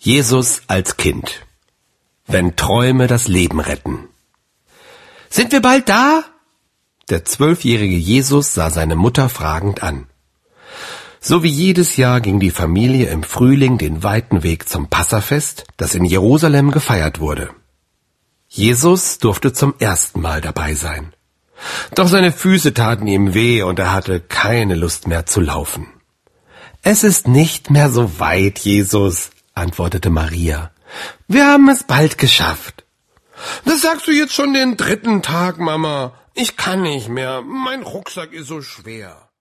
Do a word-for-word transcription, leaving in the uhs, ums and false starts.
Jesus als Kind. Wenn Träume das Leben retten. Sind wir bald da? Der zwölfjährige Jesus sah seine Mutter fragend an. So wie jedes Jahr ging die Familie im Frühling den weiten Weg zum Passafest, das in Jerusalem gefeiert wurde. Jesus durfte zum ersten Mal dabei sein. Doch seine Füße taten ihm weh und er hatte keine Lust mehr zu laufen. »Es ist nicht mehr so weit, Jesus«, antwortete Maria. »Wir haben es bald geschafft.« »Das sagst du jetzt schon den dritten Tag, Mama. Ich kann nicht mehr. Mein Rucksack ist so schwer.«